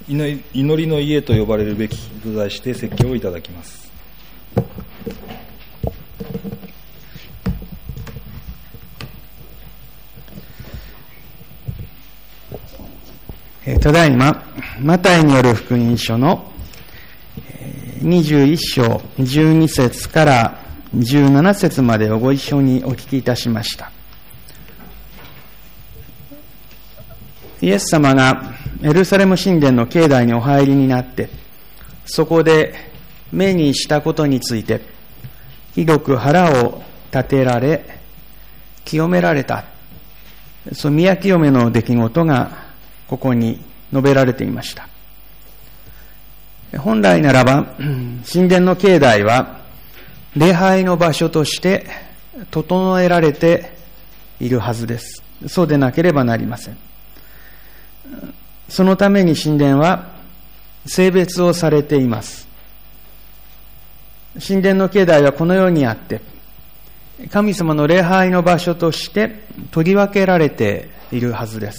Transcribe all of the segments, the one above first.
祈りの家と呼ばれるべきと題して説教をいただきます。 ただいまマタイによる福音書の21章12節から17節までをご一緒にお聞きいたしました。イエス様がエルサレム神殿の境内にお入りになって、そこで目にしたことについてひどく腹を立てられ清められた、その宮清めの出来事がここに述べられていました。本来ならば神殿の境内は礼拝の場所として整えられているはずです。そうでなければなりません。そのために神殿は聖別をされています。神殿の境内はこのようにあって、神様の礼拝の場所として取り分けられているはずです。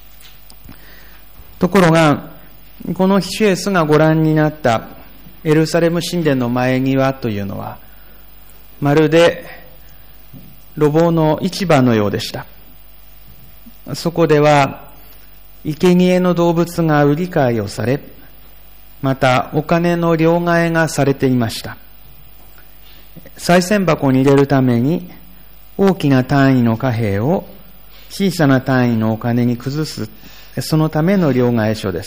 ところが、この主イエスがご覧になったエルサレム神殿の前庭というのは、まるで路傍の市場のようでした。そこでは生贄の動物が売り買いをされ、またお金の両替がされていました。賽銭箱に入れるために大きな単位の貨幣を小さな単位のお金に崩す、そのための両替所です。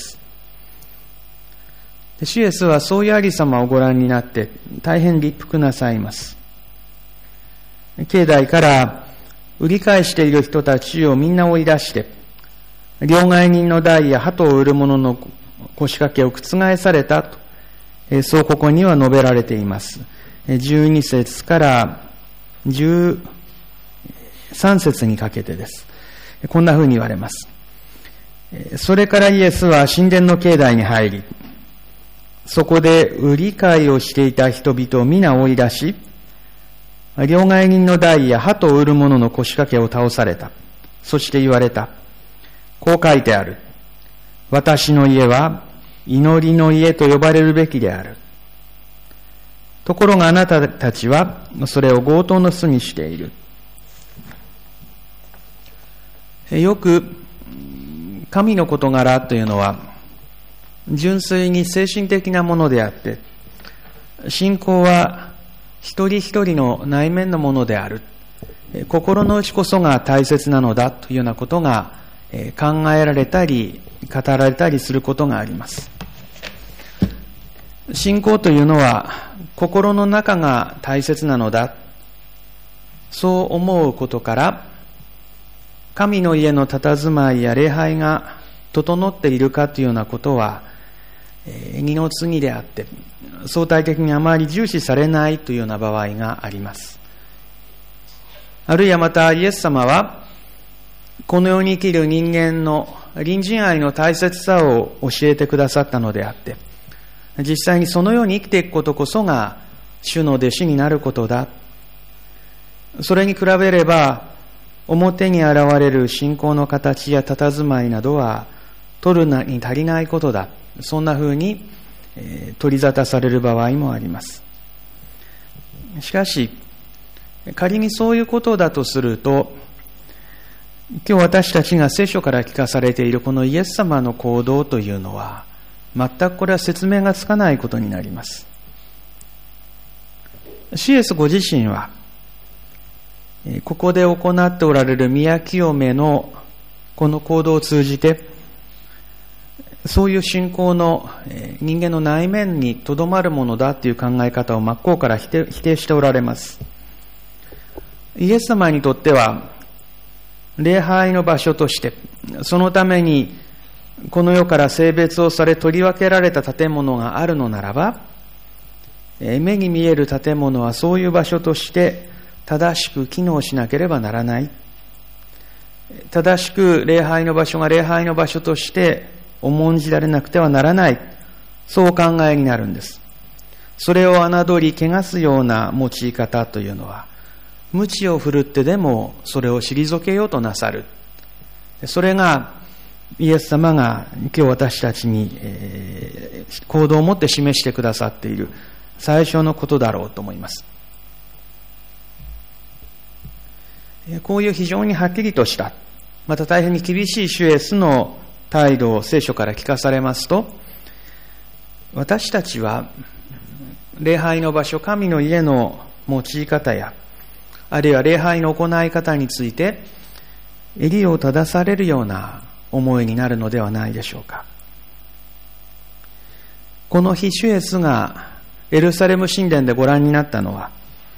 主イエスはそういうありさまをご覧になって大変立腹なさいます。境内から売り買いしている人たちをみんな追い出して、両替人の代や鳩を売る者の腰掛けを覆されたと、そうここには述べられています。12節から13節にかけてです。こんな風に言われます。それからイエスは神殿の境内に入り、そこで売り買いをしていた人々を皆追い出し、両替人の代や鳩を売る者の腰掛けを倒された。そして言われた。こう書いてある。私の家は祈りの家と呼ばれるべきである。ところがあなたたちはそれを強盗の巣にしている。よく神の事柄というのは純粋に精神的なものであって、信仰は一人一人の内面のものである。心の内こそが大切なのだというようなことが考えられたり語られたりすることがあります。信仰というのは心の中が大切なのだ、そう思うことから、神の家の佇まいや礼拝が整っているかというようなことは二の次であって、相対的にあまり重視されないというような場合があります。あるいはまたイエス様はこの世に生きる人間の隣人愛の大切さを教えてくださったのであって、実際にそのように生きていくことこそが主の弟子になることだ。それに比べれば表に現れる信仰の形や佇まいなどは取るに足りないことだ。そんな風に取り沙汰される場合もあります。しかし仮にそういうことだとすると、今日私たちが聖書から聞かされているこのイエス様の行動というのは全くこれは説明がつかないことになります。主イエスご自身はここで行っておられる宮清めのこの行動を通じて、そういう信仰の人間の内面にとどまるものだという考え方を真っ向から否定しておられます。イエス様にとっては礼拝の場所として、そのためにこの世から聖別をされ取り分けられた建物があるのならば、目に見える建物はそういう場所として正しく機能しなければならない。正しく礼拝の場所が礼拝の場所として重んじられなくてはならない。そうお考えになるんです。それを侮り汚すような用い方というのは、鞭を振るってでもそれを退けようとなさる。それがイエス様が今日私たちに、行動を持って示してくださっている最初のことだろうと思います。こういう非常にはっきりとした、また大変に厳しい主イエスの態度を聖書から聞かされますと、私たちは礼拝の場所、神の家の用い方や、あるいは礼拝の行い方について襟を正されるような思いになるのではないでしょうか。この日、主イエスがエルサレム神殿でご覧になったのは、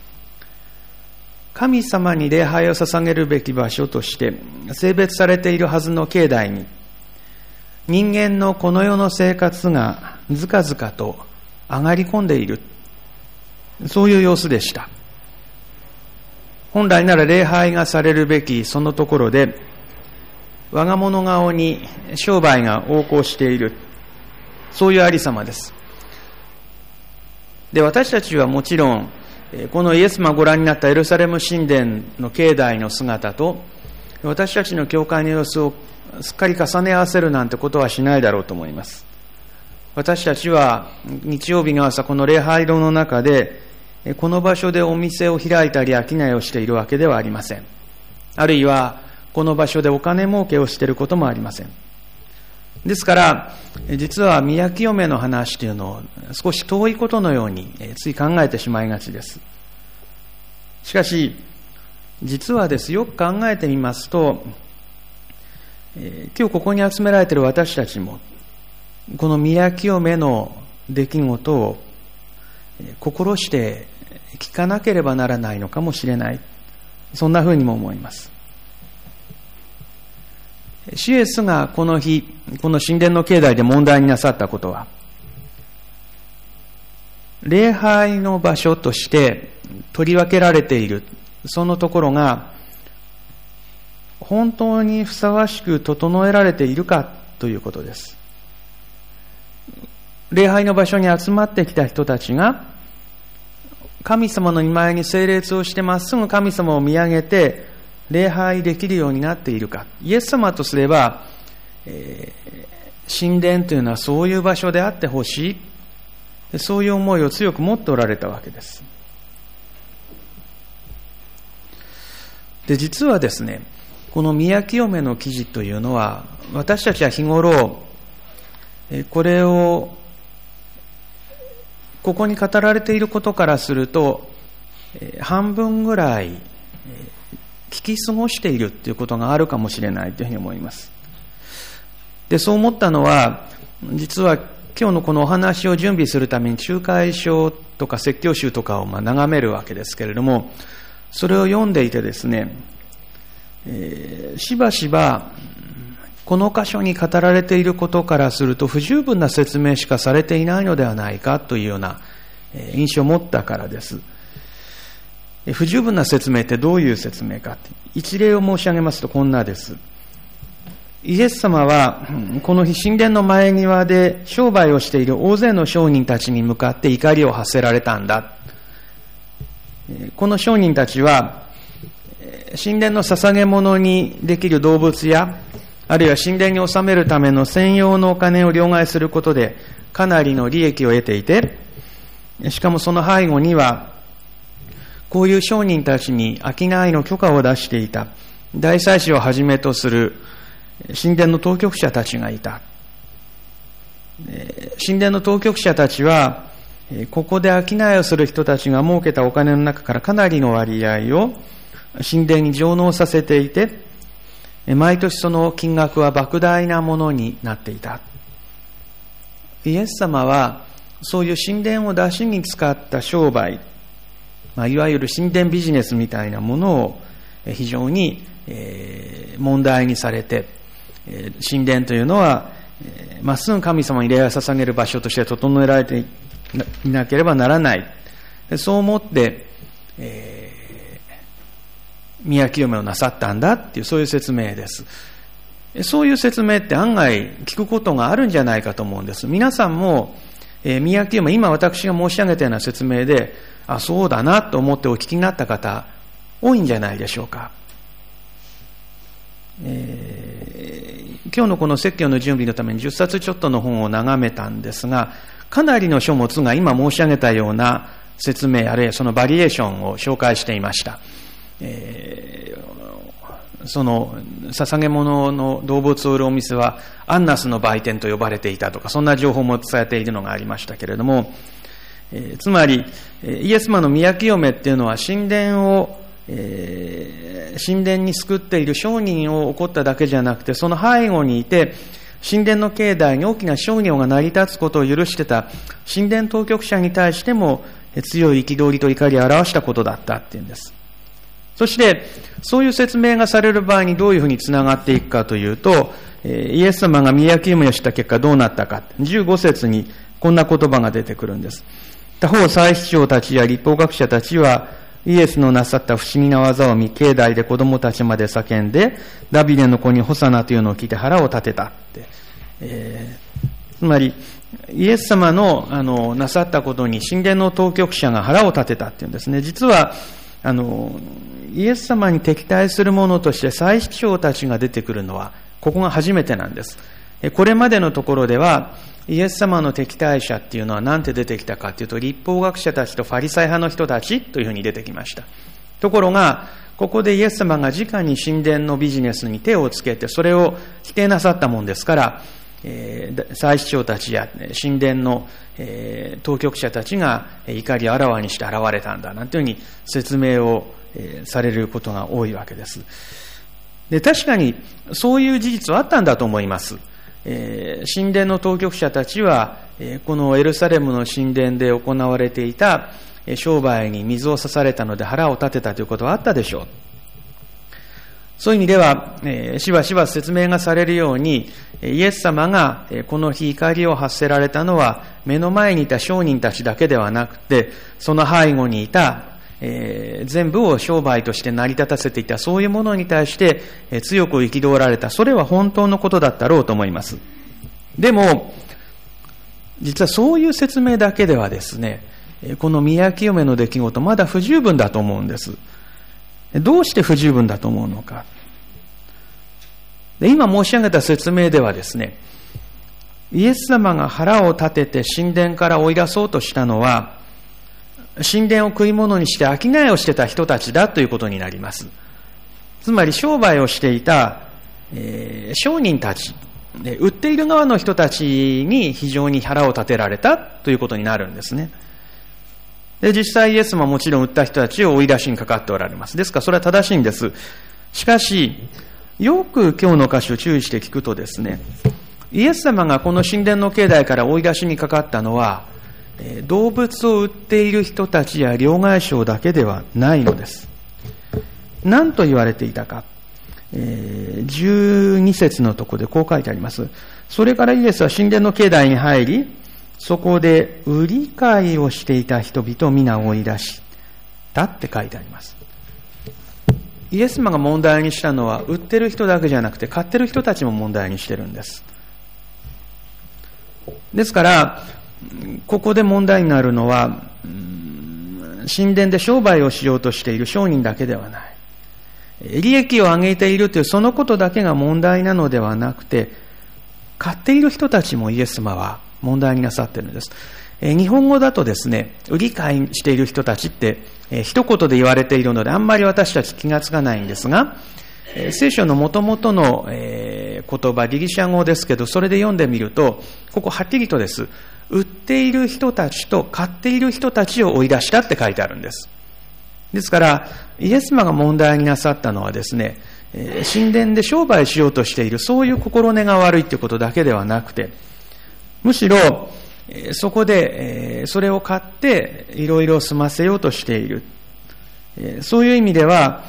神様に礼拝を捧げるべき場所として性別されているはずの境内に、人間のこの世の生活がずかずかと上がり込んでいる、そういう様子でした。本来なら礼拝がされるべきそのところで、我が物顔に商売が横行している、そういうありさまです。で、私たちはもちろんこのイエス様がご覧になったエルサレム神殿の境内の姿と私たちの教会の様子をすっかり重ね合わせるなんてことはしないだろうと思います。私たちは日曜日の朝、この礼拝堂の中でこの場所でお店を開いたり商いをしているわけではありません。あるいはこの場所でお金儲けをしていることもありません。ですから実は宮清めの話というのを少し遠いことのようについ考えてしまいがちです。しかし実はです、よく考えてみますと、今日ここに集められている私たちもこの宮清めの出来事を心して聞かなければならないのかもしれない、そんなふうにも思います。主イエスがこの日、この神殿の境内で問題になさったことは、礼拝の場所として取り分けられているそのところが本当にふさわしく整えられているかということです。礼拝の場所に集まってきた人たちが神様の御前に整列をしてまっすぐ神様を見上げて礼拝できるようになっているか。イエス様とすれば、神殿というのはそういう場所であってほしい、そういう思いを強く持っておられたわけです。で、実はですね、この宮清めの記事というのは、私たちは日頃これをここに語られていることからすると半分ぐらい聞き過ごしているということがあるかもしれないというふうに思います。で、そう思ったのは、実は今日のこのお話を準備するために仲介書とか説教集とかを眺めるわけですけれども、それを読んでいてですね、しばしばこの箇所に語られていることからすると不十分な説明しかされていないのではないかというような印象を持ったからです。不十分な説明ってどういう説明か、一例を申し上げますとこんなです。イエス様はこの日神殿の前庭で商売をしている大勢の商人たちに向かって怒りを発せられたんだ。この商人たちは神殿の捧げ物にできる動物や、あるいは神殿に納めるための専用のお金を両替することでかなりの利益を得ていて、しかもその背後にはこういう商人たちに商いの許可を出していた大祭司をはじめとする神殿の当局者たちがいた。神殿の当局者たちはここで商いをする人たちが儲けたお金の中からかなりの割合を神殿に上納させていて、毎年その金額は莫大なものになっていた。イエス様はそういう神殿を出しに使った商売、いわゆる神殿ビジネスみたいなものを非常に問題にされて、神殿というのはまっすぐ神様に礼拝を捧げる場所として整えられていなければならない、そう思って宮清めをなさったんだっていう、そういう説明です。そういう説明って案外聞くことがあるんじゃないかと思うんです。皆さんも宮清め、今私が申し上げたような説明で、あ、そうだなと思ってお聞きになった方今日のこの説教の準備のために10冊ちょっとの本を眺めたんですが、かなりの書物が今申し上げたような説明、あるいはそのバリエーションを紹介していました。その捧げ物の動物を売るお店はアンナスの売店と呼ばれていたとか、そんな情報も伝えているのがありましたけれども、つまりイエス様の宮清めっていうのは神殿に救っている商人を起こっただけじゃなくて、その背後にいて神殿の境内に大きな商業が成り立つことを許してた神殿当局者に対しても強い憤りと怒りを表したことだったっていうんです。そしてそういう説明がされる場合にどういうふうにつながっていくかというと、イエス様が宮清めをした結果どうなったか、15節にこんな言葉が出てくるんです。他方祭司長たちや律法学者たちはイエスのなさった不思議な技を見、境内で子供たちまで叫んで、ダビデの子にホサナというのを聞いて腹を立てたって。つまり、イエス様のなさったことに神殿の当局者が腹を立てたっていうんですね。実は、イエス様に敵対する者として祭司長たちが出てくるのは、ここが初めてなんです。これまでのところでは、イエス様の敵対者っていうのは何て出てきたかというと、律法学者たちとファリサイ派の人たちというふうに出てきました。ところが、ここでイエス様が直に神殿のビジネスに手をつけて、それを否定なさったもんですから、祭司長たちや神殿の、当局者たちが怒りをあらわにして現れたんだなんていうふうに説明を、されることが多いわけです。で、確かにそういう事実はあったんだと思います。神殿の当局者たちは、このエルサレムの神殿で行われていた商売に水を差されたので腹を立てたということはあったでしょう。そういう意味では、しばしば説明がされるように、イエス様がこの日怒りを発せられたのは目の前にいた商人たちだけではなくて、その背後にいた全部を商売として成り立たせていたそういうものに対して強く憤られた。それは本当のことだったろうと思います。でも実はそういう説明だけではですね、この宮清めの出来事まだ不十分だと思うんです。どうして不十分だと思うのか。今申し上げた説明ではですね、イエス様が腹を立てて神殿から追い出そうとしたのは、神殿を食い物にして商いをしてた人たちだということになります。つまり商売をしていた、商人たち、売っている側の人たちに非常に腹を立てられたということになるんですね。で、実際イエスももちろん売った人たちを追い出しにかかっておられます。ですからそれは正しいんです。しかし、よく今日の箇所を注意して聞くとですね、イエス様がこの神殿の境内から追い出しにかかったのは、動物を売っている人たちや両替商だけではないのです。何と言われていたか。12節のところでこう書いてあります。それからイエスは神殿の境内に入り、そこで売り買いをしていた人々を皆追い出したって書いてあります。イエス様が問題にしたのは売ってる人だけじゃなくて買ってる人たちも問題にしてるんです。ですからここで問題になるのは、神殿で商売をしようとしている商人だけではない。利益を上げているというそのことだけが問題なのではなくて、買っている人たちもイエス様は問題になさっているんです。日本語だとですね、売り買いしている人たちって、一言で言われているのであんまり私たち気がつかないんですが、聖書の元々の、言葉、ギリシャ語ですけど、それで読んでみると、ここはっきりとです。売っている人たちと買っている人たちを追い出したって書いてあるんです。ですから、イエス様が問題になさったのはですね、神殿で商売しようとしている、そういう心根が悪いということだけではなくて、むしろ、そこで、それを買っていろいろ済ませようとしている。そういう意味では、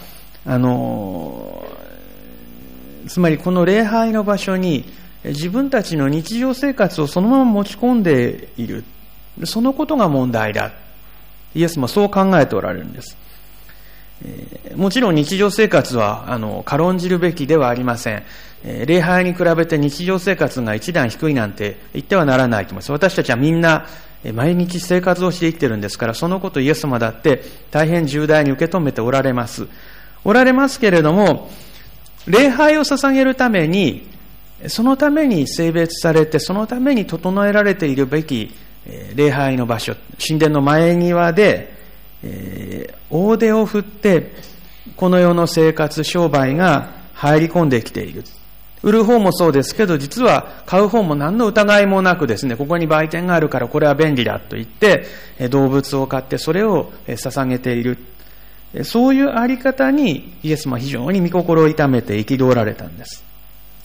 つまりこの礼拝の場所に自分たちの日常生活をそのまま持ち込んでいる。そのことが問題だ。イエスもそう考えておられるんです。もちろん日常生活は軽んじるべきではありません。礼拝に比べて日常生活が一段低いなんて言ってはならないと思います。私たちはみんな毎日生活をして生きてるんですから、そのことイエス様だって大変重大に受け止めておられます。けれども、礼拝を捧げるためにそのために性別されて、そのために整えられているべき礼拝の場所、神殿の前庭で、大手を振ってこの世の生活、商売が入り込んできている。売る方もそうですけど、実は買う方も何の疑いもなくですね、ここに売店があるからこれは便利だと言って動物を買ってそれを捧げている。そういうあり方にイエス様は非常に御心を痛めて憤られたんです。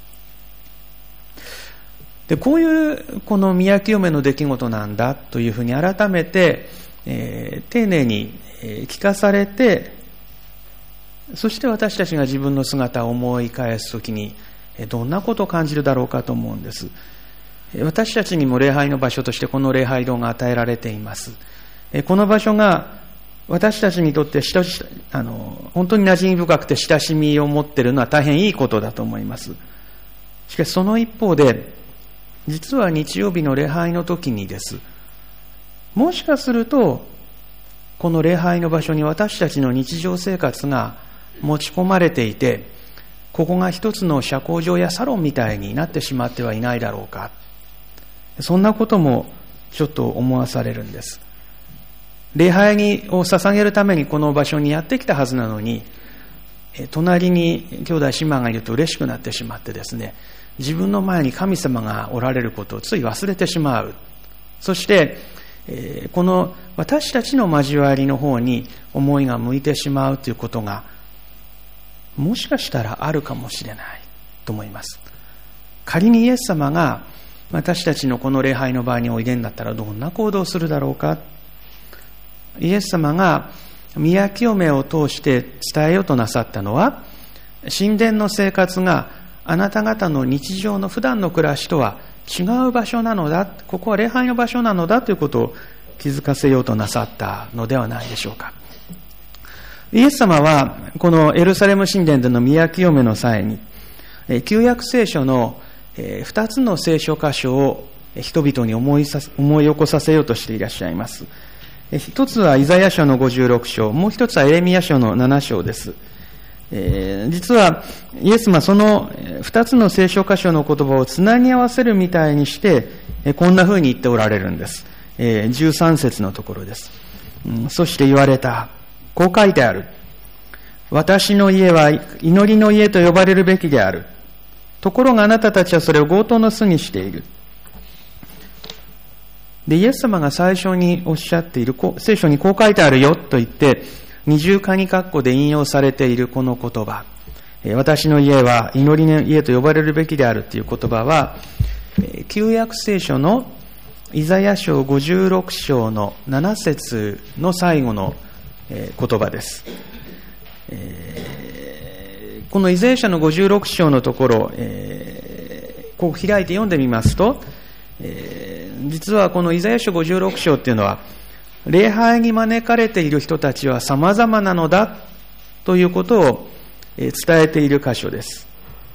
で、こういうこの宮清めの出来事なんだというふうに改めて、丁寧に聞かされて、そして私たちが自分の姿を思い返すときにどんなことを感じるだろうかと思うんです。私たちにも礼拝の場所としてこの礼拝堂が与えられています。この場所が私たちにとって本当に馴染み深くて親しみを持っているのは大変いいことだと思います。しかしその一方で、実は日曜日の礼拝の時にです、もしかするとこの礼拝の場所に私たちの日常生活が持ち込まれていて、ここが一つの社交場やサロンみたいになってしまってはいないだろうか。そんなこともちょっと思わされるんです。礼拝を捧げるためにこの場所にやってきたはずなのに、隣に兄弟姉妹がいると嬉しくなってしまってですね、自分の前に神様がおられることをつい忘れてしまう。そしてこの私たちの交わりの方に思いが向いてしまうということがもしかしたらあるかもしれないと思います。仮にイエス様が私たちのこの礼拝の場においでになったらどんな行動をするだろうか。イエス様が宮清めを通して伝えようとなさったのは、神殿の生活があなた方の日常の普段の暮らしとは違う場所なのだ、ここは礼拝の場所なのだということを気づかせようとなさったのではないでしょうか。イエス様はこのエルサレム神殿での宮清めの際に、旧約聖書の2つの聖書箇所を人々に思い起こさせようとしていらっしゃいます。一つはイザヤ書の56章、もう一つはエレミヤ書の7章です。実はイエス様その2つの聖書箇所の言葉をつなぎ合わせるみたいにしてこんな風に言っておられるんです。13節のところです。そして言われた。こう書いてある。私の家は祈りの家と呼ばれるべきである。ところがあなたたちはそれを強盗の巣にしている。で、イエス様が最初におっしゃっている、聖書にこう書いてあるよと言って、二重カニ括弧で引用されているこの言葉。私の家は祈りの家と呼ばれるべきであるという言葉は、旧約聖書のイザヤ書56章の7節の最後の言葉です。このイザヤ書の56章のところ、こう開いて読んでみますと、実はこのイザヤ書56章っていうのは、礼拝に招かれている人たちは様々なのだということを伝えている箇所です。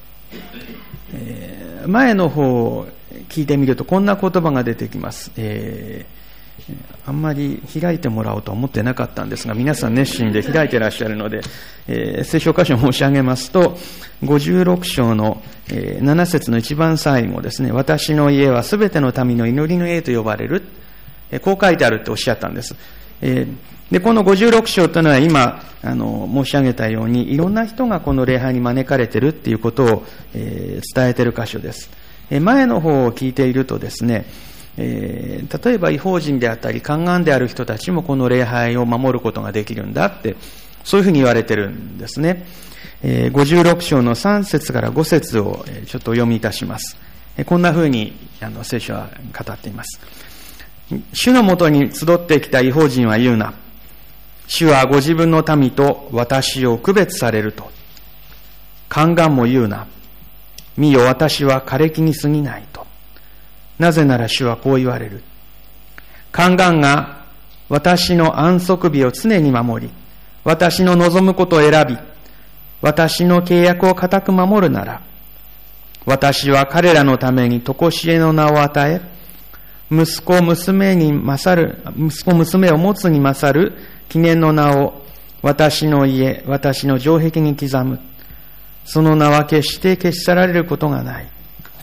前の方を聞いてみるとこんな言葉が出てきます。あんまり開いてもらおうと思ってなかったんですが、皆さん熱心で開いていらっしゃるので、聖書箇所を申し上げますと、56章の7節の一番最後ですね、私の家はすべての民の祈りの家と呼ばれる。こう書いてあるっておっしゃったんです。で、この56章というのは今申し上げたように、いろんな人がこの礼拝に招かれているっていうことを伝えている箇所です。前の方を聞いているとですね、例えば異邦人であったり宦官である人たちもこの礼拝を守ることができるんだって、そういうふうに言われてるんですね。56章の3節から5節をちょっとお読みいたします。こんなふうに聖書は語っています。主のもとに集ってきた異邦人は言うな。主はご自分の民と私を区別されると。宦官も言うな。見よ、私は枯れ木に過ぎないと。なぜなら主はこう言われる。宦官が私の安息日を常に守り、私の望むことを選び、私の契約を固く守るなら、私は彼らのために常しえの名を与え、息子娘を持つに勝る記念の名を私の家、私の城壁に刻む。その名は決して消し去られることがない。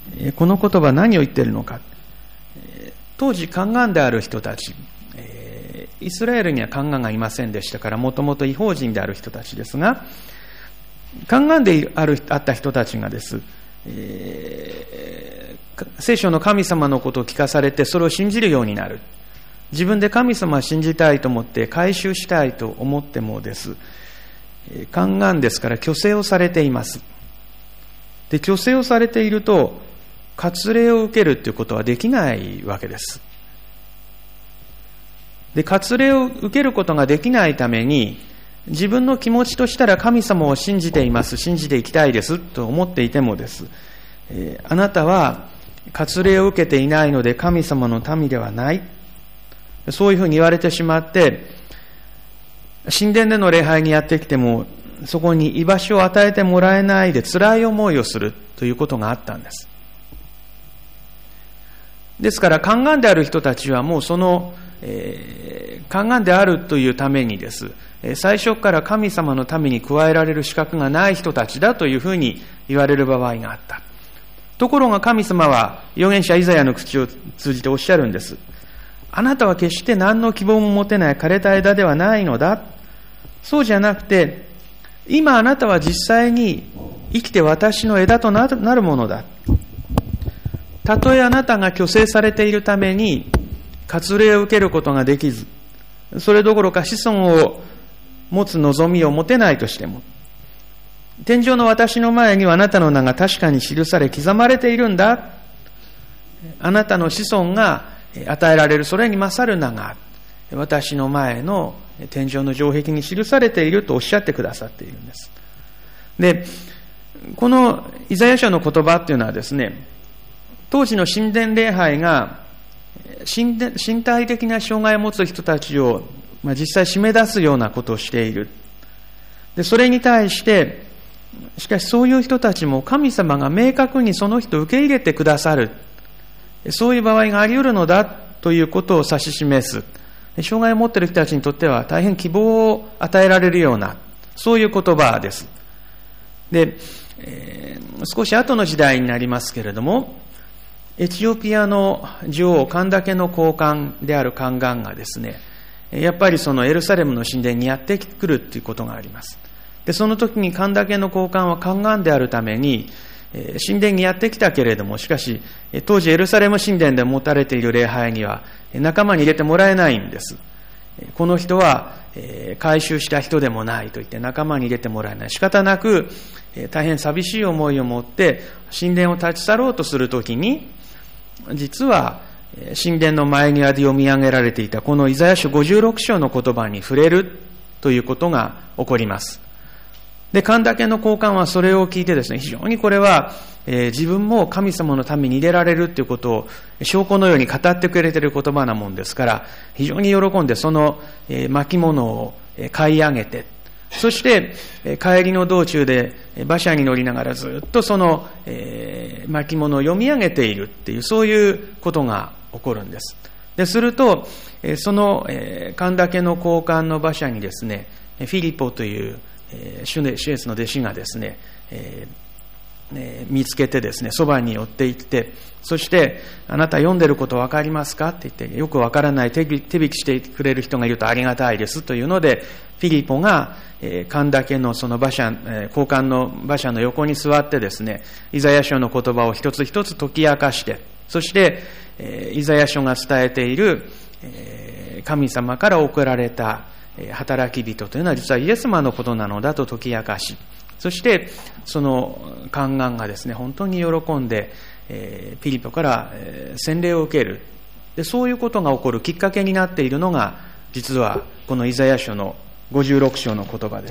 この言葉何を言っているのか。当時宦官である人たち、イスラエルには宦官がいませんでしたから、もともと異邦人である人たちですが、宦官であった人たちがです、聖書の神様のことを聞かされて、それを信じるようになる。自分で神様を信じたいと思って改宗したいと思ってもです、宦官ですから虚勢をされています。で、虚勢をされていると割礼を受けるということはできないわけです。で、割礼を受けることができないために、自分の気持ちとしたら神様を信じています、信じていきたいですと思っていてもです、あなたは割礼を受けていないので神様の民ではない、そういうふうに言われてしまって、神殿での礼拝にやってきてもそこに居場所を与えてもらえないで辛い思いをするということがあったんです。ですから宦官である人たちはもうその、宦官であるというためにです、最初から神様のために加えられる資格がない人たちだというふうに言われる場合があった。ところが神様は預言者イザヤの口を通じておっしゃるんです。あなたは決して何の希望も持てない枯れた枝ではないのだ。そうじゃなくて、今あなたは実際に生きて私の枝となるものだ。たとえあなたが虚勢されているために割礼を受けることができず、それどころか子孫を持つ望みを持てないとしても、天上の私の前にはあなたの名が確かに記され刻まれているんだ。あなたの子孫が与えられるそれに勝る名が私の前の天上の城壁に記されているとおっしゃってくださっているんです。で、このイザヤ書の言葉っていうのはですね、当時の神殿礼拝が身体的な障害を持つ人たちを実際締め出すようなことをしている。で、それに対してしかしそういう人たちも神様が明確にその人を受け入れてくださる、そういう場合があり得るのだということを指し示す、障害を持っている人たちにとっては大変希望を与えられるような、そういう言葉です。で、少し後の時代になりますけれども、エチオピアの女王カンダケの高官である宦官がですね、やっぱりそのエルサレムの神殿にやってくるということがあります。で、その時にカンダケの高官は宦官であるために神殿にやってきたけれども、しかし当時エルサレム神殿で持たれている礼拝には仲間に入れてもらえないんです。この人は改宗した人でもないと言って仲間に入れてもらえない。仕方なく大変寂しい思いを持って神殿を立ち去ろうとするときに、実は神殿の前庭で読み上げられていたこのイザヤ書56章の言葉に触れるということが起こります。で、カンダケの高官はそれを聞いてですね、非常にこれは、自分も神様のために入れられるということを証拠のように語ってくれている言葉なもんですから、非常に喜んでその巻物を買い上げて、そして帰りの道中で馬車に乗りながらずっとその巻物を読み上げているっていう、そういうことが起こるんです。でするとそのカンダケの高官の馬車にですね、フィリポというシュエスの弟子がですね、見つけてですね、そばに寄って行って、そしてあなた読んでること分かりますかって言って、よく分からない手引きしてくれる人がいるとありがたいですというので、フィリポがカンダケのその馬車、高官の馬車の横に座ってですね、イザヤ書の言葉を一つ一つ解き明かして、そしてイザヤ書が伝えている神様から送られた働き人というのは実はイエス様のことなのだと解き明かし、そしてその宦官がですね、本当に喜んでピリポから洗礼を受ける。で、そういうことが起こるきっかけになっているのが、実はこのイザヤ書の56章の言葉です。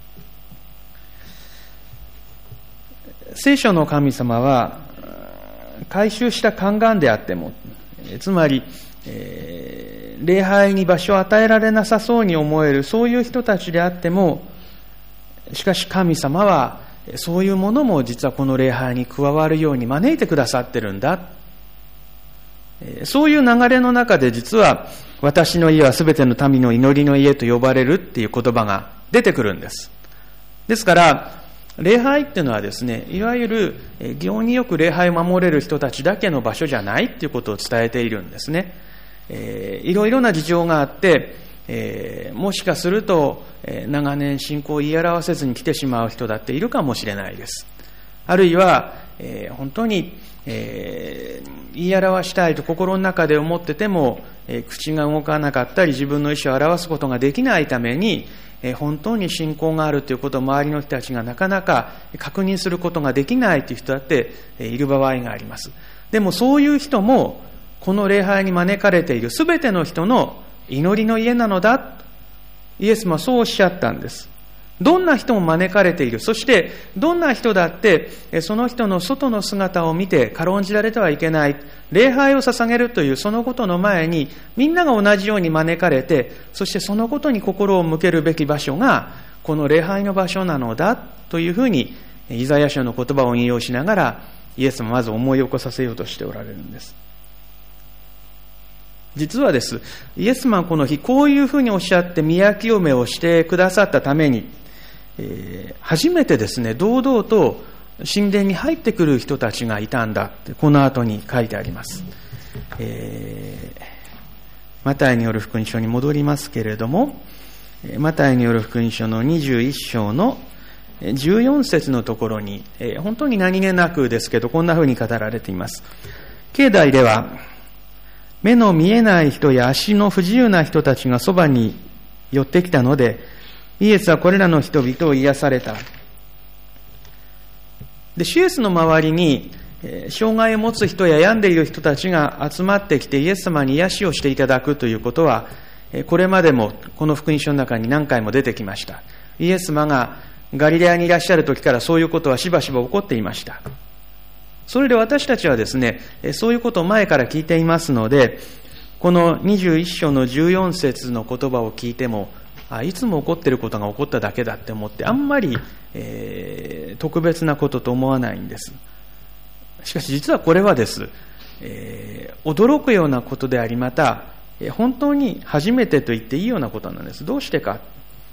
聖書の神様は改宗した宦官であっても、つまり礼拝に場所を与えられなさそうに思えるそういう人たちであっても、しかし神様はそういうものも実はこの礼拝に加わるように招いてくださってるんだ。そういう流れの中で、実は私の家はすべての民の祈りの家と呼ばれるっていう言葉が出てくるんです。ですから礼拝っていうのはですね、いわゆる行によく礼拝を守れる人たちだけの場所じゃないっていうことを伝えているんですね。いろいろな事情があって、もしかすると、長年信仰を言い表せずに来てしまう人だっているかもしれないです。あるいは、本当に、言い表したいと心の中で思ってても、口が動かなかったり自分の意思を表すことができないために、本当に信仰があるということを周りの人たちがなかなか確認することができないという人だっている場合があります。でもそういう人もこの礼拝に招かれているすべての人の祈りの家なのだ、イエスもそうおっしゃったんです。どんな人も招かれている。そしてどんな人だってその人の外の姿を見て軽んじられてはいけない。礼拝を捧げるというそのことの前にみんなが同じように招かれて、そしてそのことに心を向けるべき場所がこの礼拝の場所なのだというふうにイザヤ書の言葉を引用しながらイエスもまず思い起こさせようとしておられるんです。実はです、イエス様はこの日こういうふうにおっしゃって宮清めをしてくださったために、初めてですね、堂々と神殿に入ってくる人たちがいたんだってこの後に書いてあります。マタイによる福音書に戻りますけれども、マタイによる福音書の21章の14節のところに、本当に何気なくですけどこんなふうに語られています。境内では目の見えない人や足の不自由な人たちがそばに寄ってきたので、イエスはこれらの人々を癒された。で、主イエスの周りに障害を持つ人や病んでいる人たちが集まってきてイエス様に癒しをしていただくということは、これまでもこの福音書の中に何回も出てきました。イエス様がガリレアにいらっしゃる時からそういうことはしばしば起こっていました。それで私たちはですね、そういうことを前から聞いていますので、この21章の14節の言葉を聞いても、いつも起こっていることが起こっただけだって思ってあんまり、特別なことと思わないんです。しかし実はこれはです、驚くようなことであり、また本当に初めてと言っていいようなことなんです。どうしてか。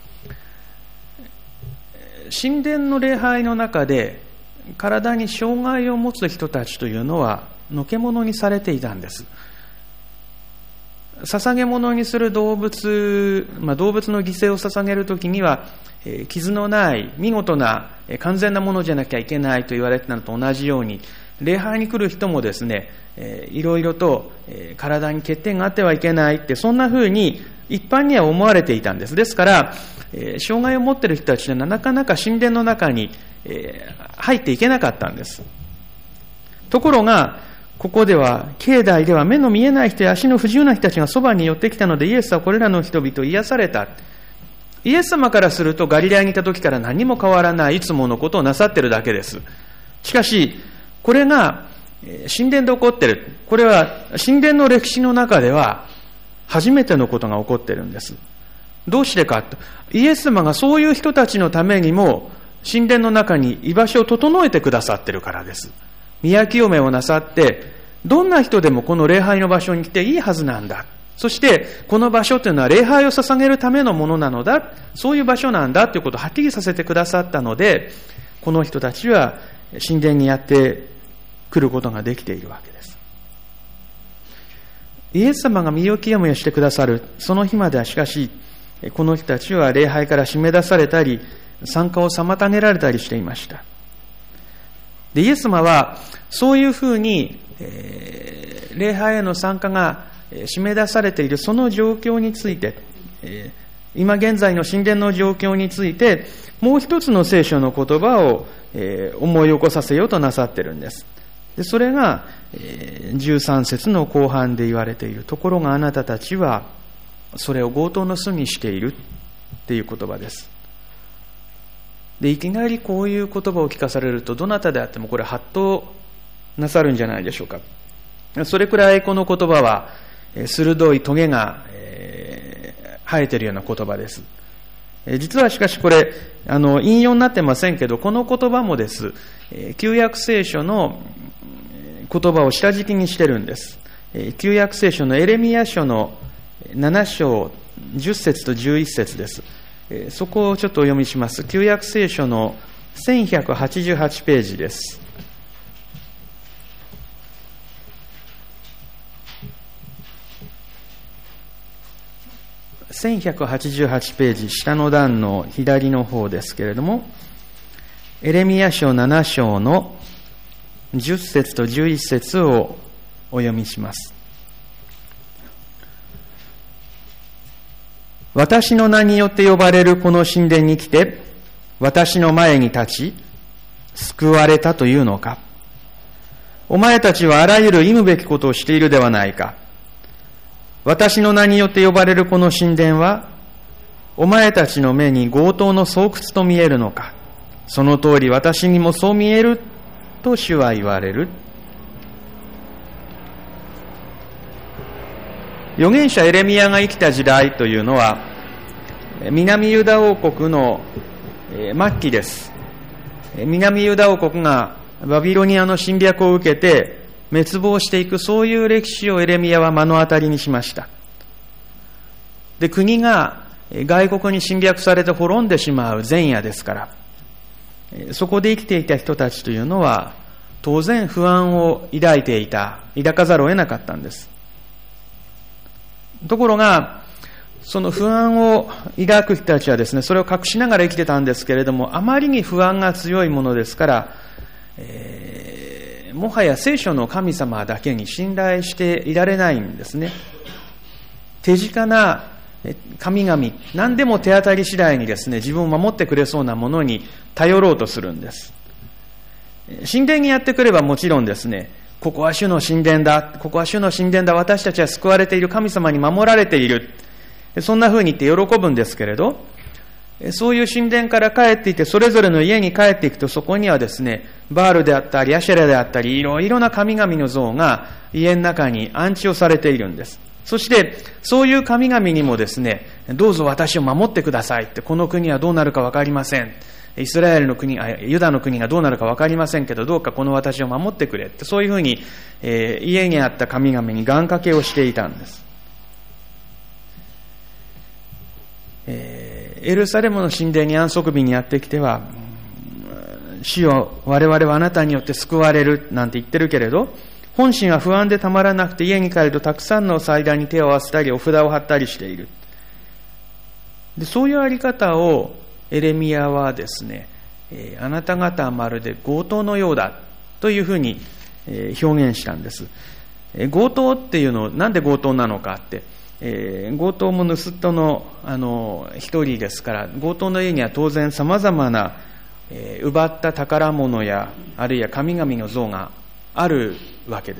神殿の礼拝の中で体に障害を持つ人たちというのはのけ者にされていたんです。捧げ物にする動物、動物の犠牲を捧げるときには、傷のない見事な完全なものじゃなきゃいけないと言われていたのと同じように、礼拝に来る人もですね、いろいろと体に欠点があってはいけないって、そんな風に一般には思われていたんです。ですから、障害を持っている人たちはなかなか神殿の中に入っていけなかったんです。ところが、ここでは、境内では目の見えない人や足の不自由な人たちがそばに寄ってきたので、イエスはこれらの人々を癒された。イエス様からするとガリレアにいた時から何も変わらないいつものことをなさっているだけです。しかし、これが神殿で起こっている。これは神殿の歴史の中では初めてのことが起こっているんです。どうしてかと。イエス様がそういう人たちのためにも神殿の中に居場所を整えてくださっているからです。宮清めをなさって、どんな人でもこの礼拝の場所に来ていいはずなんだ。そして、この場所というのは礼拝を捧げるためのものなのだ。そういう場所なんだということをはっきりさせてくださったので、この人たちは神殿にやってくることができているわけです。イエス様が身を清めをしてくださる、その日まではしかし、この人たちは礼拝から締め出されたり、参加を妨げられたりしていました。で、イエス様はそういうふうに、礼拝への参加が締め出されているその状況について、今現在の神殿の状況についてもう一つの聖書の言葉を、思い起こさせようとなさっているんです。で、それが、13節の後半で言われている。ところがあなたたちはそれを強盗の巣にしているっていう言葉です。で、いきなりこういう言葉を聞かされると、どなたであってもこれハッとなさるんじゃないでしょうか。それくらいこの言葉は鋭いトゲが生えているような言葉です。実はしかしこれ引用になってませんけど、この言葉もです、旧約聖書の言葉を下敷きにしてるんです。旧約聖書のエレミヤ書の7章10節と11節です。そこをちょっとお読みします。旧約聖書の 1188ページです。1188ページ、下の段の左の方ですけれども、エレミヤ書7章の10節と11節をお読みします。私の名によって呼ばれるこの神殿に来て、私の前に立ち、救われたというのか。お前たちはあらゆる忌むべきことをしているではないか。私の名によって呼ばれるこの神殿は、お前たちの目に強盗の巣窟と見えるのか。その通り私にもそう見えると主は言われる。預言者エレミヤが生きた時代というのは、南ユダ王国の末期です。南ユダ王国がバビロニアの侵略を受けて滅亡していく、そういう歴史をエレミヤは目の当たりにしました。で、国が外国に侵略されて滅んでしまう前夜ですから、そこで生きていた人たちというのは当然不安を抱かざるを得なかったんです。ところがその不安を抱く人たちはですね、それを隠しながら生きてたんですけれども、あまりに不安が強いものですから、もはや聖書の神様だけに信頼していられないんですね。手近な神々、何でも手当たり次第にですね、自分を守ってくれそうなものに頼ろうとするんです。神殿にやってくればもちろんですね、ここは主の神殿だ、ここは主の神殿だ、私たちは救われている、神様に守られている、そんな風に言って喜ぶんですけれど、そういう神殿から帰っていて、それぞれの家に帰っていくと、そこにはですね、バールであったりアシェラであったり、いろいろな神々の像が家の中に安置をされているんです。そしてそういう神々にもですね、どうぞ私を守ってくださいって、この国はどうなるか分かりません、イスラエルの国、ユダの国がどうなるか分かりませんけど、どうかこの私を守ってくれって、そういうふうに、家にあった神々に願掛けをしていたんです。エルサレムの神殿に安息日にやってきては、主よ、我々はあなたによって救われるなんて言ってるけれど、本心は不安でたまらなくて、家に帰るとたくさんの祭壇に手を合わせたりお札を貼ったりしている。で、そういうあり方をエレミヤはですね、あなた方はまるで強盗のようだというふうに表現したんです。強盗っていうのをなんで強盗なのかって、強盗も盗人の一人ですから、強盗の家には当然さまざまな奪った宝物やあるいは神々の像があるわけです。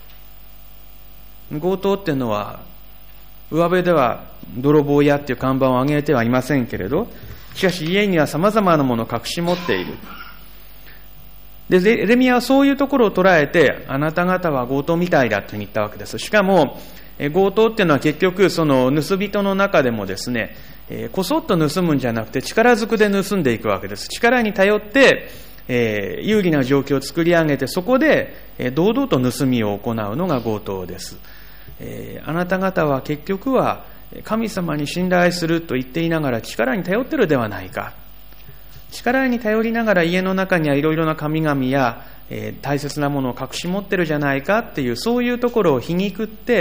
強盗っていうのは上辺では泥棒屋っていう看板を上げてはいませんけれど、しかし家にはさまざまなものを隠し持っている。で、エレミヤはそういうところを捉えて、あなた方は強盗みたいだと言ったわけです。しかも強盗っていうのは結局その盗人の中でもですね、こそっと盗むんじゃなくて力ずくで盗んでいくわけです。力に頼って有利な状況を作り上げて、そこで堂々と盗みを行うのが強盗です。あなた方は結局は神様に信頼すると言っていながら力に頼ってるではないか。力に頼りながら家の中にはいろいろな神々や大切なものを隠し持ってるじゃないかっていう、そういうところを皮肉って、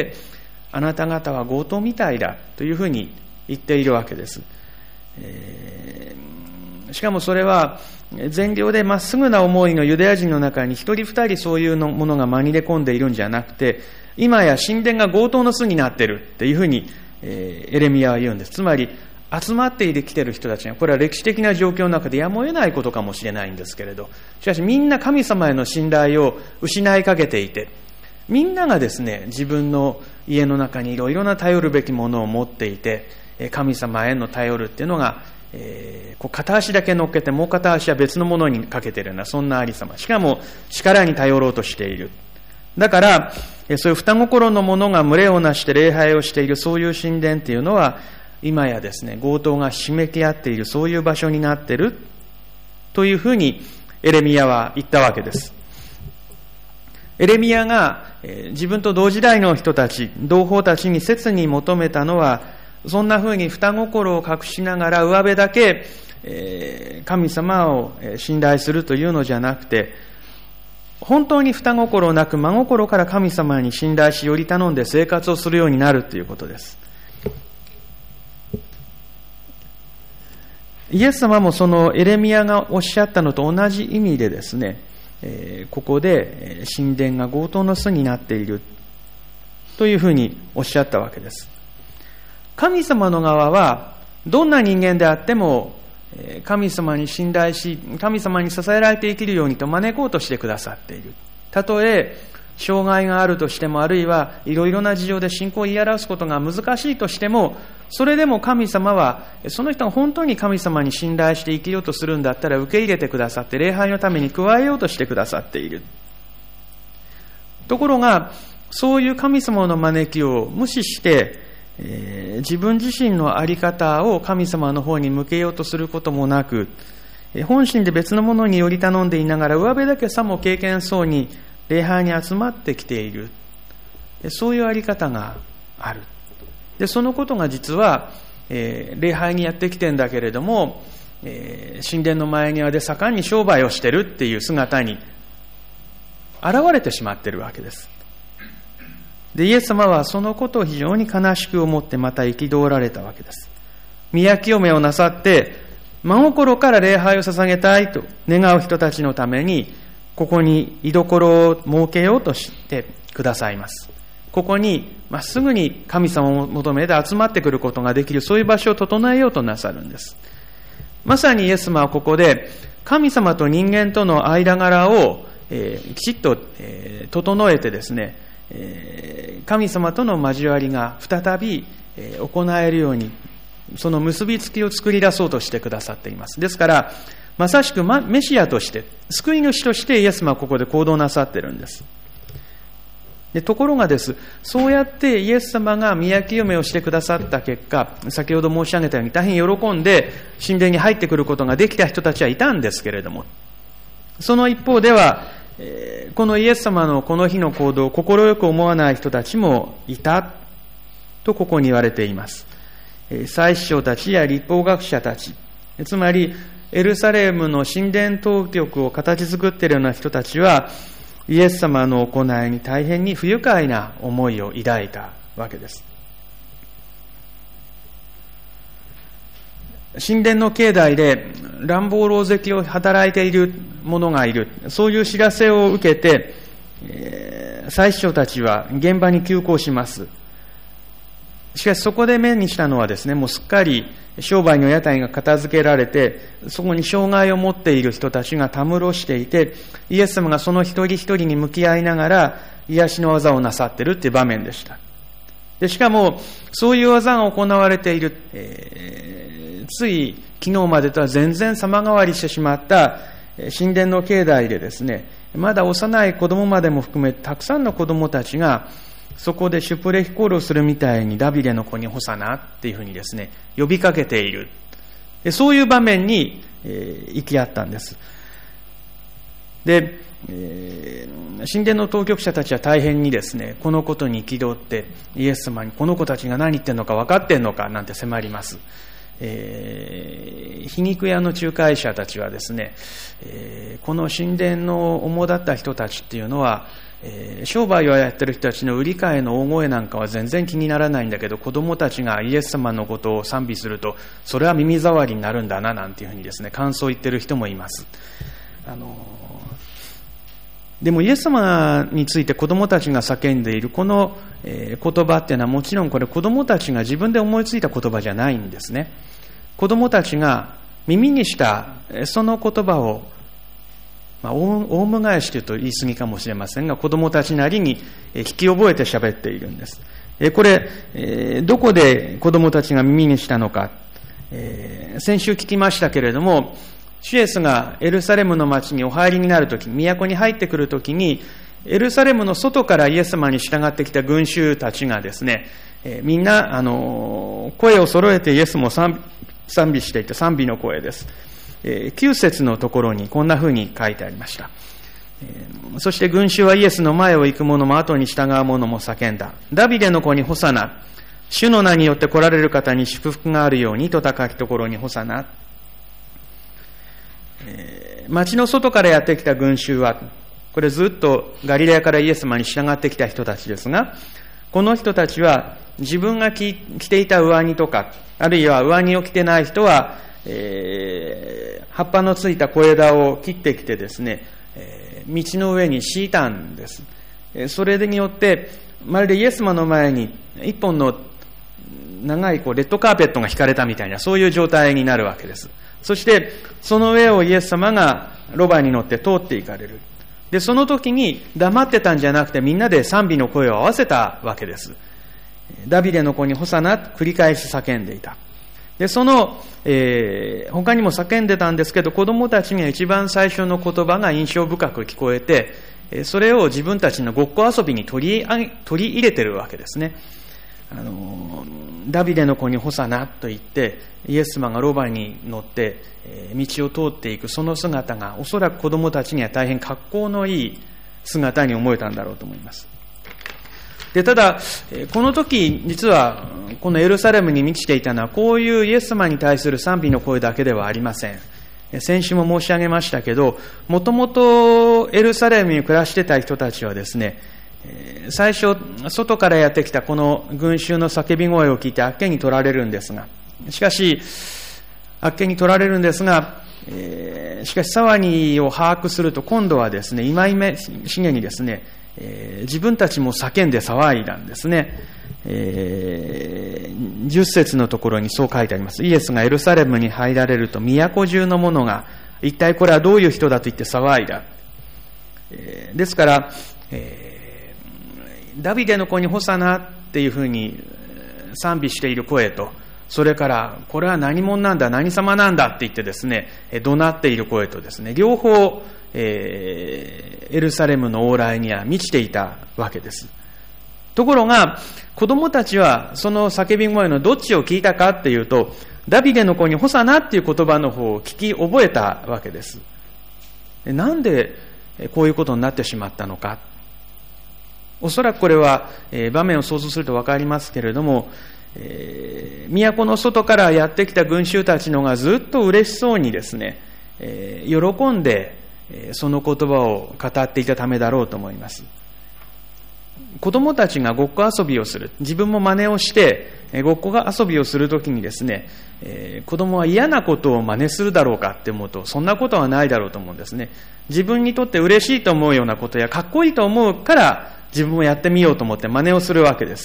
あなた方は強盗みたいだというふうに言っているわけです。しかもそれは善良でまっすぐな思いのユダヤ人の中に一人二人そういうものが紛れ込んでいるんじゃなくて、今や神殿が強盗の巣になっているっていうふうにエレミヤは言うんです。つまり集まってきている人たちが、これは歴史的な状況の中でやむを得ないことかもしれないんですけれど、しかしみんな神様への信頼を失いかけていて、みんながですね、自分の家の中にいろいろな頼るべきものを持っていて、神様への頼るっていうのが、片足だけ乗っけてもう片足は別のものにかけているような、そんなありさま。しかも力に頼ろうとしている。だからそういう双心の者が群れをなして礼拝をしている、そういう神殿っていうのは今やですね、強盗がひしめき合っている、そういう場所になっているというふうにエレミヤは言ったわけです。エレミヤが自分と同時代の人たち、同胞たちに切に求めたのは、そんなふうに双心を隠しながら上辺だけ神様を信頼するというのじゃなくて、本当に二心なく真心から神様に信頼し、より頼んで生活をするようになるということです。イエス様もそのエレミヤがおっしゃったのと同じ意味でですね、ここで神殿が強盗の巣になっているというふうにおっしゃったわけです。神様の側はどんな人間であっても神様に信頼し、神様に支えられて生きるようにと招こうとしてくださっている。たとえ障害があるとしても、あるいはいろいろな事情で信仰を言い表すことが難しいとしても、それでも神様はその人が本当に神様に信頼して生きようとするんだったら受け入れてくださって、礼拝のために加えようとしてくださっている。ところがそういう神様の招きを無視して、自分自身の在り方を神様の方に向けようとすることもなく、本心で別のものにより頼んでいながら、上辺だけさも経験そうに礼拝に集まってきている、そういう在り方がある。でそのことが実は、礼拝にやってきてんだけれども、神殿の前庭で盛んに商売をしてるっていう姿に現れてしまっているわけです。でイエス様はそのことを非常に悲しく思って、また憤られたわけです。宮清めをなさって真心から礼拝を捧げたいと願う人たちのために、ここに居所を設けようとしてくださいます。ここにまっすぐに神様を求めて集まってくることができる、そういう場所を整えようとなさるんです。まさにイエス様はここで神様と人間との間柄を、きちっと、整えてですね、神様との交わりが再び、行えるように、その結びつきを作り出そうとしてくださっています。ですからまさしくメシアとして、救い主としてイエス様はここで行動なさっているんです。でところがです、そうやってイエス様が宮清めをしてくださった結果、先ほど申し上げたように大変喜んで神殿に入ってくることができた人たちはいたんですけれども、その一方では、このイエス様のこの日の行動を快く思わない人たちもいたとここに言われています。祭司長たちや律法学者たち、つまりエルサレムの神殿当局を形作っているような人たちは、イエス様の行いに大変に不愉快な思いを抱いたわけです。神殿の境内で乱暴狼藉を働いている者がいる、そういう知らせを受けて、祭司長たちは現場に急行します。しかしそこで目にしたのはですね、もうすっかり商売の屋台が片付けられて、そこに障害を持っている人たちがたむろしていて、イエス様がその一人一人に向き合いながら癒しの技をなさっているという場面でした。でしかもそういう技が行われている、つい昨日までとは全然様変わりしてしまった神殿の境内でですね、まだ幼い子供までも含めたくさんの子供たちがそこでシュプレヒコールをするみたいに、ダビデの子にホサナっていうふうにですね呼びかけている。でそういう場面に、行き合ったんです。で、神殿の当局者たちは大変にですね、このことに憤ってイエス様に、この子たちが何言ってんのか分かってんのかなんて迫ります。皮肉屋の仲介者たちはですね、この神殿の主だった人たちっていうのは、商売をやってる人たちの売り買いの大声なんかは全然気にならないんだけど、子供たちがイエス様のことを賛美するとそれは耳障りになるんだななんていうふうにですね、感想を言ってる人もいます。でもイエス様について子供たちが叫んでいるこの、言葉っていうのは、もちろんこれ子供たちが自分で思いついた言葉じゃないんですね。子供たちが耳にしたその言葉を、オウム返しというと言い過ぎかもしれませんが、子供たちなりに聞き覚えて喋っているんです。これ、どこで子供たちが耳にしたのか、先週聞きましたけれども、主イエスがエルサレムの町にお入りになるとき、都に入ってくるときに、エルサレムの外からイエス様に従ってきた群衆たちがですね、みんな声を揃えてイエスも賛美していて、賛美の声です。9節のところにこんな風に書いてありました。そして群衆はイエスの前を行く者も後に従う者も叫んだ。ダビデの子にホサナ、主の名によって来られる方に祝福があるようにと高きところにホサナ。 町の外からやってきた群衆は、これずっとガリラヤからイエス様に従ってきた人たちですが、この人たちは自分が着ていた上着とか、あるいは上着を着てない人は、葉っぱのついた小枝を切ってきてですね、道の上に敷いたんです。それによって、まるでイエス様の前に一本の長いレッドカーペットが引かれたみたいな、そういう状態になるわけです。そして、その上をイエス様がロバに乗って通っていかれる。で、その時に黙ってたんじゃなくて、みんなで賛美の声を合わせたわけです。ダビデの子にホサナ、繰り返し叫んでいた。で、他にも叫んでたんですけど、子供たちには一番最初の言葉が印象深く聞こえて、それを自分たちのごっこ遊びに取り入れてるわけですね。ダビデの子にホサナと言って、イエス様がロバに乗って、道を通っていくその姿が、おそらく子供たちには大変格好のいい姿に思えたんだろうと思います。で、ただ、この時、実は、このエルサレムに満ちていたのは、こういうイエス様に対する賛美の声だけではありません。先週も申し上げましたけど、もともとエルサレムに暮らしてた人たちはですね、最初、外からやってきたこの群衆の叫び声を聞いてあっけに取られるんですが、しかし騒ぎを把握すると、今度はですね、忌々しげにですね、自分たちも叫んで騒いだんですね。10節のところにそう書いてあります。イエスがエルサレムに入られると、都中の者が一体これはどういう人だと言って騒いだ。ですから、ダビデの子にホサナっていうふうに賛美している声と、それからこれは何者なんだ、何様なんだって言ってですね、怒鳴っている声とですね、両方、エルサレムの往来には満ちていたわけです。ところが、子供たちはその叫び声のどっちを聞いたかっていうと、ダビデの子にホサナっていう言葉の方を聞き覚えたわけです。なんでこういうことになってしまったのか。おそらくこれは、場面を想像すると分かりますけれども、都の外からやってきた群衆たちのがずっと嬉しそうにですね、喜んでその言葉を語っていたためだろうと思います。子供たちがごっこ遊びをする、自分も真似をしてごっこ遊びをするときにですね、子供は嫌なことを真似するだろうかって思うと、そんなことはないだろうと思うんですね。自分にとって嬉しいと思うようなことやかっこいいと思うから自分もやってみようと思って真似をするわけです。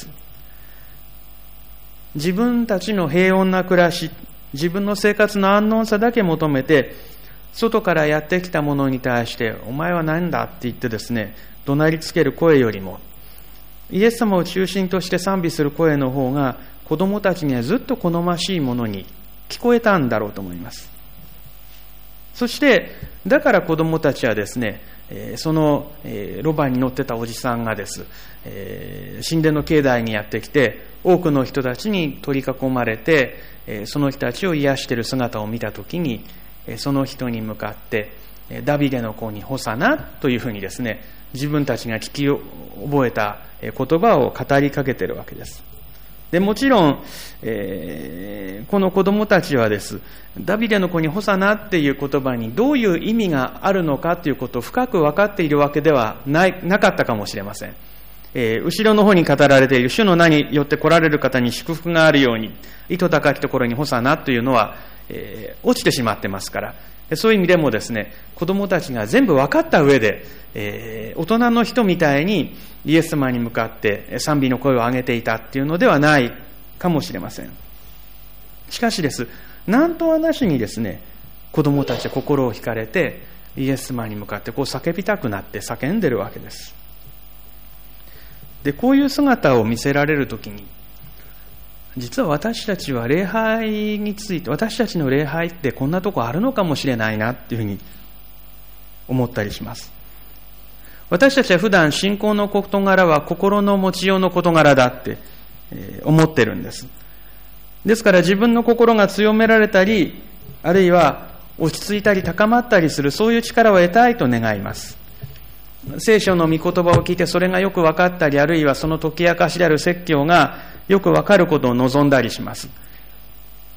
自分たちの平穏な暮らし、自分の生活の安穏さだけ求めて、外からやってきたものに対して、お前は何だって言ってですね、怒鳴りつける声よりも、イエス様を中心として賛美する声の方が、子供たちにはずっと好ましいものに聞こえたんだろうと思います。そして、だから子供たちはですね、そのロバに乗ってたおじさんがです、神殿の境内にやってきて、多くの人たちに取り囲まれて、その人たちを癒している姿を見たときに、その人に向かって、ダビデの子にホサナというふうにですね、自分たちが聞き覚えた言葉を語りかけているわけです。で、もちろん、この子供たちはです、ダビデの子にホサナっていう言葉にどういう意味があるのかということを深く分かっているわけではなかったかもしれません。後ろの方に語られている主の名によって来られる方に祝福があるように、糸高きところにホサナというのは、落ちてしまってますから、そういう意味でもですね、子供たちが全部分かった上で、大人の人みたいにイエス様に向かって賛美の声を上げていたっていうのではないかもしれません。しかしです、なんとはなしにですね、子供たちは心を惹かれて、イエス様に向かってこう叫びたくなって叫んでるわけです。で、こういう姿を見せられるときに、実は私たちは礼拝について、私たちの礼拝ってこんなとこあるのかもしれないなっていうふうに思ったりします。私たちは普段信仰の事柄は心の持ちようの事柄だって思ってるんです。ですから自分の心が強められたり、あるいは落ち着いたり高まったりする、そういう力を得たいと願います。聖書の御言葉を聞いてそれがよく分かったり、あるいはその解き明かしである説教がよく分かることを望んだりします。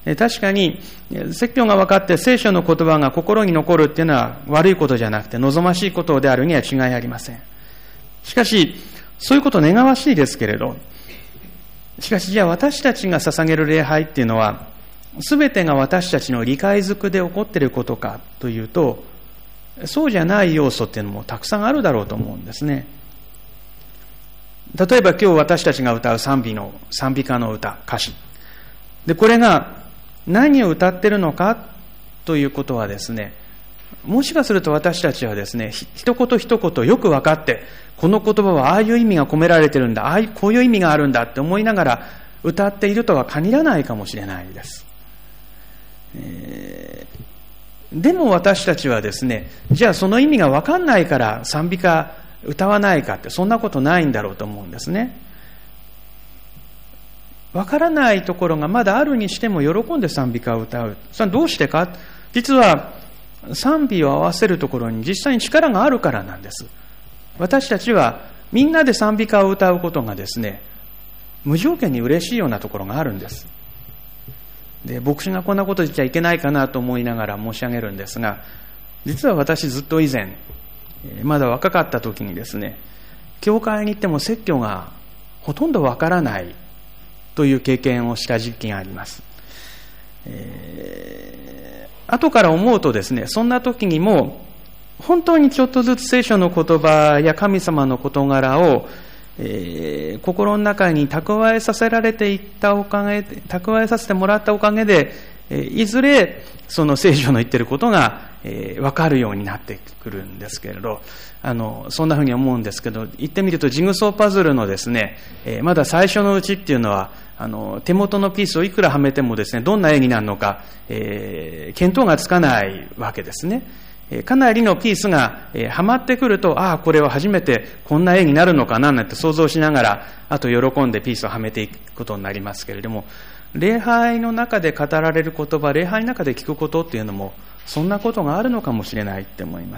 確かに説教が分かって聖書の言葉が心に残るっていうのは悪いことじゃなくて望ましいことであるには違いありません。しかしそういうこと願わしいですけれど、しかしじゃあ私たちが捧げる礼拝っていうのは全てが私たちの理解づくで起こっていることかというと、そうじゃない要素っていうのもたくさんあるだろうと思うんですね。例えば今日私たちが歌う賛美歌の歌、歌詞で、これが何を歌ってるのかということはですね、もしかすると私たちはですね、一言一言よく分かって、この言葉はああいう意味が込められてるんだ、こういう意味があるんだって思いながら歌っているとは限らないかもしれないです。でも私たちはですね、じゃあその意味が分かんないから賛美歌歌わないかって、そんなことないんだろうと思うんですね。分からないところがまだあるにしても喜んで賛美歌を歌う。それはどうしてか。実は賛美を合わせるところに実際に力があるからなんです。私たちはみんなで賛美歌を歌うことがですね、無条件に嬉しいようなところがあるんです。で、牧師がこんなこと言っちゃいけないかなと思いながら申し上げるんですが、実は私ずっと以前、まだ若かった時にですね、教会に行っても説教がほとんどわからないという経験をした時期があります。後から思うとですね、そんな時にも本当にちょっとずつ聖書の言葉や神様の事柄を、心の中に蓄えさせられていったおかげで、蓄えさせてもらったおかげで、いずれその聖書の言っていることが、分かるようになってくるんですけれど、そんなふうに思うんですけど、言ってみるとジグソーパズルのですね、まだ最初のうちっていうのは手元のピースをいくらはめてもですね、どんな絵になるのか、見当がつかないわけですね。かなりのピースがはまってくると、これは初めてこんな絵になるのかななんて想像しながら、あと喜んでピースをはめていくことになりますけれども、礼拝の中で語られる言葉、礼拝の中で聞くことっていうのもそんなことがあるのかもしれないって思います。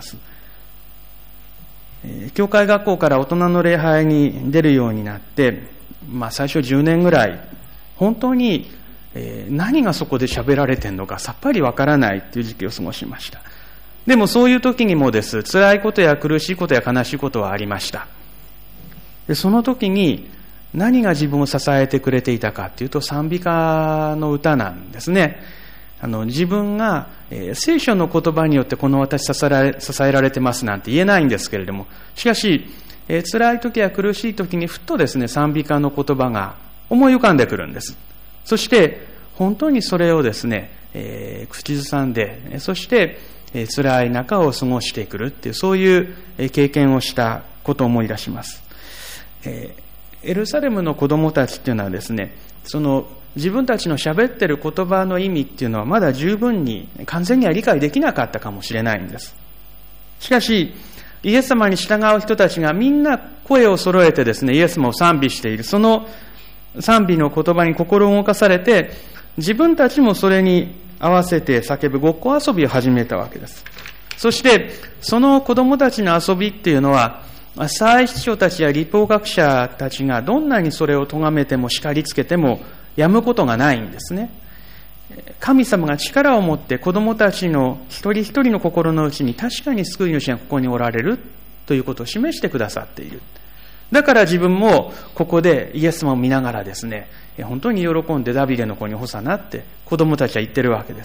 教会学校から大人の礼拝に出るようになって、最初10年ぐらい本当に何がそこで喋られてんのかさっぱりわからないっていう時期を過ごしました。でもそういう時にもです、辛いことや苦しいことや悲しいことはありました。でその時に何が自分を支えてくれていたかというと、賛美歌の歌なんですね。自分が聖書の言葉によってこの私支えられてますなんて言えないんですけれども、しかし辛い時や苦しい時にふっとですね、賛美歌の言葉が思い浮かんでくるんです。そして本当にそれをですね、口ずさんで、そして辛い中を過ごしてくるっていう、そういう経験をしたことを思い出します。エルサレムの子供たちっていうのはですね、その自分たちの喋ってる言葉の意味っていうのはまだ十分に完全には理解できなかったかもしれないんです。しかしイエス様に従う人たちがみんな声を揃えてですね、イエス様を賛美している、その賛美の言葉に心を動かされて、自分たちもそれに合わせて叫ぶごっこ遊びを始めたわけです。そしてその子供たちの遊びっていうのは、祭司長たちや律法学者たちがどんなにそれを咎めても叱りつけてもやむことがないんですね。神様が力を持って子供たちの一人一人の心の内に確かに救い主がここにおられるということを示してくださっている。だから自分もここでイエス様を見ながらですね、本当に喜んでダビデの子にホサナって子供たちは言ってるわけです。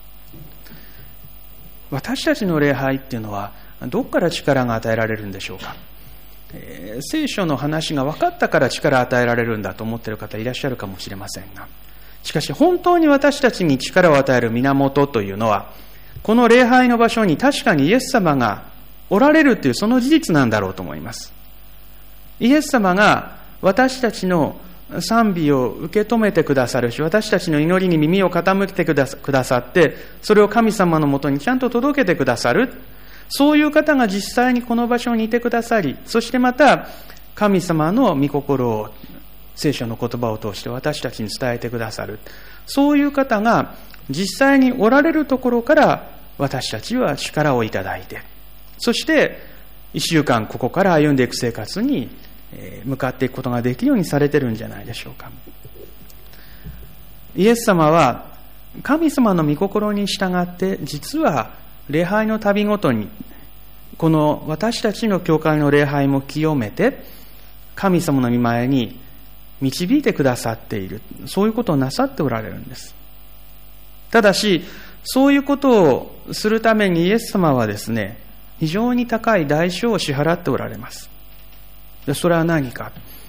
私たちの礼拝っていうのはどこから力が与えられるんでしょうか。聖書の話が分かったから力を与えられるんだと思っている方いらっしゃるかもしれませんが、しかし本当に私たちに力を与える源というのは、この礼拝の場所に確かにイエス様がおられるというその事実なんだろうと思います。イエス様が私たちの賛美を受け止めてくださるし、私たちの祈りに耳を傾けてくださって、それを神様のもとにちゃんと届けてくださる、そういう方が実際にこの場所にいてくださり、そしてまた神様の御心を聖書の言葉を通して私たちに伝えてくださる、そういう方が実際におられるところから私たちは力をいただいて、そして1週間ここから歩んでいく生活に向かっていくことができるようにされてるんじゃないでしょうか。イエス様は神様の御心に従って、実は礼拝の度ごとに、この私たちの教会の礼拝も清めて、神様の御前に導いてくださっている。そういうことをなさっておられるんです。ただし、そういうことをするためにイエス様はですね、非常に高い代償を支払っておられます。それは何か。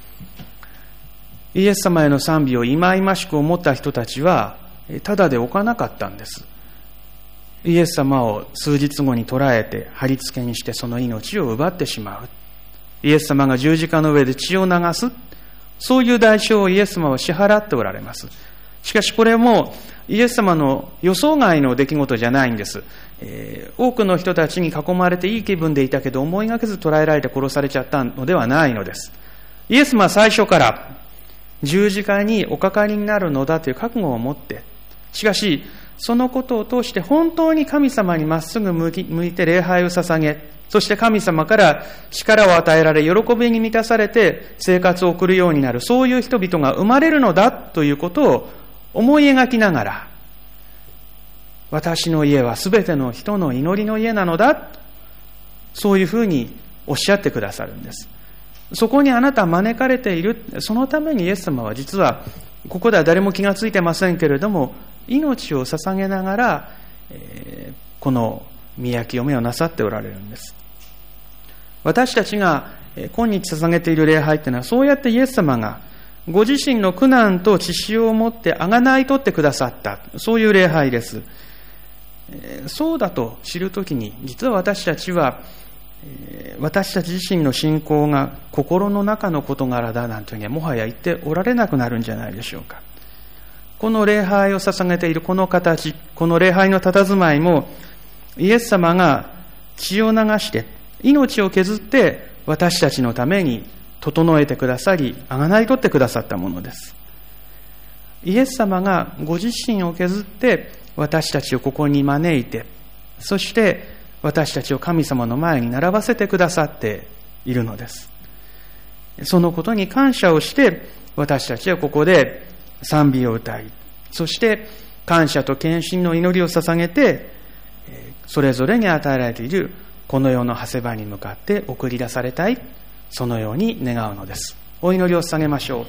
イエス様への賛美を忌々しく思った人たちは、ただで置かなかったんです。イエス様を数日後に捕らえて貼り付けにしてその命を奪ってしまう。イエス様が十字架の上で血を流す。そういう代償をイエス様は支払っておられます。しかしこれもイエス様の予想外の出来事じゃないんです。多くの人たちに囲まれていい気分でいたけど、思いがけず捕らえられて殺されちゃったのではないのです。イエス様は最初から十字架におかかりになるのだという覚悟を持って、しかしそのことを通して本当に神様にまっすぐ向いて礼拝を捧げ、そして神様から力を与えられ、喜びに満たされて生活を送るようになる、そういう人々が生まれるのだということを思い描きながら、私の家はすべての人の祈りの家なのだ、そういうふうにおっしゃってくださるんです。そこにあなたは招かれている。そのためにイエス様は実はここでは誰も気がついてませんけれども、命を捧げながら、この御清めをなさっておられるんです。私たちが今日捧げている礼拝というのは、そうやってイエス様がご自身の苦難と血潮をもって贖い取ってくださった、そういう礼拝です。そうだと知るときに、実は私たちは私たち自身の信仰が心の中の事柄だなんていうにはもはや言っておられなくなるんじゃないでしょうか。この礼拝を捧げているこの形、この礼拝の佇まいも、イエス様が血を流して命を削って私たちのために整えてくださり、贖い取ってくださったものです。イエス様がご自身を削って私たちをここに招いて、そして私たちを神様の前に並ばせてくださっているのです。そのことに感謝をして私たちはここで賛美を歌い、そして感謝と献身の祈りを捧げて、それぞれに与えられているこの世の長谷場に向かって送り出されたい、そのように願うのです。お祈りを捧げましょう。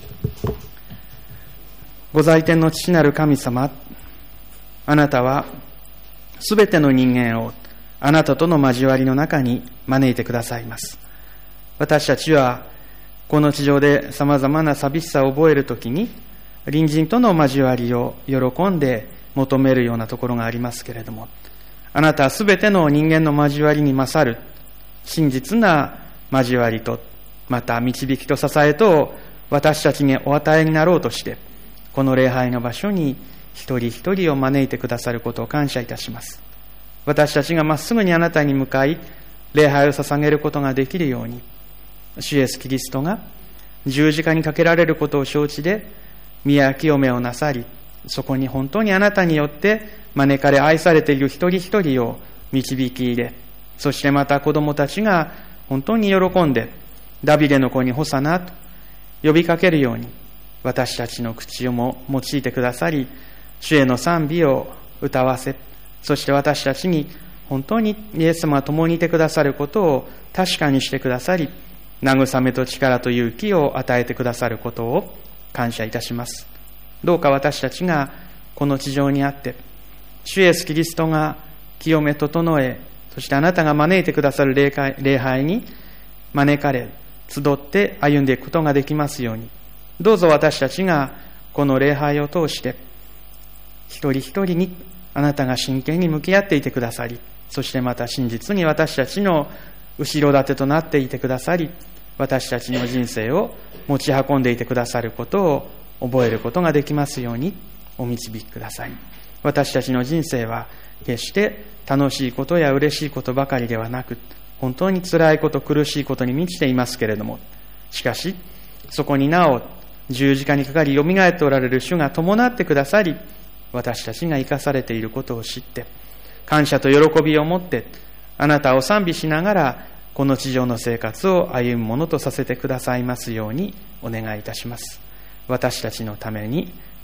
ご在天の父なる神様、あなたはすべての人間をあなたとの交わりの中に招いてくださいます。私たちはこの地上で様々な寂しさを覚えるときに、隣人との交わりを喜んで求めるようなところがありますけれども、あなたはすべての人間の交わりに勝る真実な交わりと、また導きと支えとを私たちにお与えになろうとして、この礼拝の場所に一人一人を招いてくださることを感謝いたします。私たちがまっすぐにあなたに向かい、礼拝を捧げることができるように、主イエスキリストが十字架にかけられることを承知で、宮清めをなさり、そこに本当にあなたによって招かれ愛されている一人一人を導き入れ、そしてまた子供たちが本当に喜んで、ダビデの子にホサナと呼びかけるように、私たちの口をも用いてくださり、主への賛美を歌わせ、そして私たちに本当にイエス様が共にいてくださることを確かにしてくださり、慰めと力と勇気を与えてくださることを感謝いたします。どうか私たちがこの地上にあって、主イエスキリストが清め整え、そしてあなたが招いてくださる礼拝に招かれ、集って歩んでいくことができますように、どうぞ私たちがこの礼拝を通して、一人一人にあなたが真剣に向き合っていてくださり、そしてまた真実に私たちの後ろ盾となっていてくださり、私たちの人生を持ち運んでいてくださることを覚えることができますようにお導きください。私たちの人生は決して楽しいことや嬉しいことばかりではなく、本当に辛いこと、苦しいことに満ちていますけれども、しかしそこになお十字架にかかりよみがえっておられる主が伴ってくださり、私たちが生かされていることを知って、感謝と喜びを持ってあなたを賛美しながらこの地上の生活を歩むものとさせてくださいますようにお願いいたします。私たちのために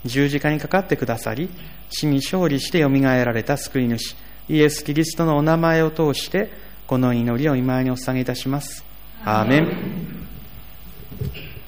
十字架にかかってくださり、死に勝利してよみがえられた救い主、イエス・キリストのお名前を通して、この祈りを御前にお捧げいたします。アーメン。